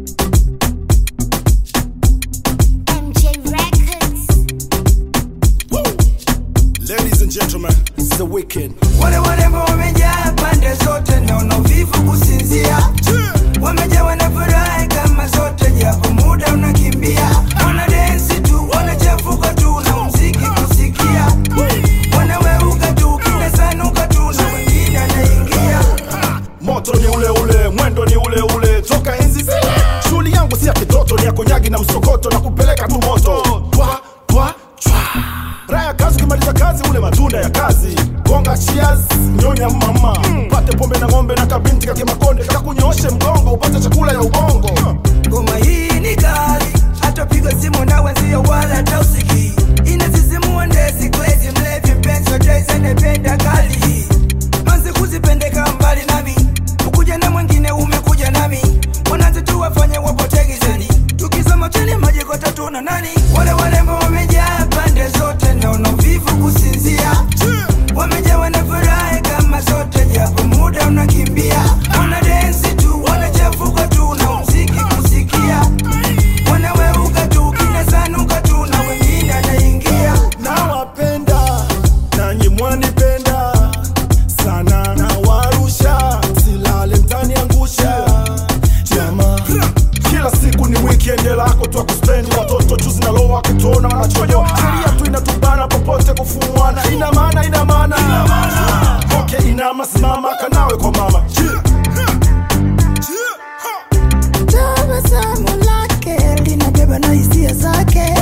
Ladies and gentlemen, it's the weekend. Wale warembo wamejaa pande zote, naona uvivu kusinzia. Wamejaa wanafurahi kama zote, japo muda unakimbia. Wana dance tu, wanachafuka tu, na muziki kusikia. Wanaweuka tu, kinasanuka tu, na wengine anaingia. Moto ni ule ule, mwendo ni ule ule, toka enzi zile. Shuli yangu si ya kitoto, ni ya konyagi na msokoto, na kupeleka tu moto. Twa, twa, twa. Raya kazi kimaliza kazi, ule matunda ya kazi. Gonga cheers, nyonya mama. Pate pombe na ngombe na kabinti kake makonde, kakunyoshe mgongo, upate chakula ya ubongo. Ngoma hii ni kali, hata piga simu na wenzio wala tausiki. Inasisimua ndezi kwezi, mlevi mpenzi wa Jay anapenda kali. Manzi kuzipendeka mbali nami, ukuja na mwingine umekuja nami. Wanaanza tu wafanye wapote gizani, tukisoma chini maji kwa tatu na nani. Wale warembo wamejaa pande zote, naona uvivu kusinzia. Wamejaa wanafurahi kama zote, japo muda unakimbia. Wana dance tu, wanachafuka tu, na muziki kusikia. Wanaweuka tu, kinasanuka tu, na wengine anaingia. Nawapenda, nanyi mwanipenda sana, na warusha, silale mtaniangusha. Jama, kila siku ni weekend lako tu kuspendi. Watoto chuzi na loa kutona wanachoyo. Sheria tu inatubana popote kufumuana. Ina maana, ina maana. Okay, inama simama kanawe kwa mama. Tabasamu lake linabeba na hisia zake.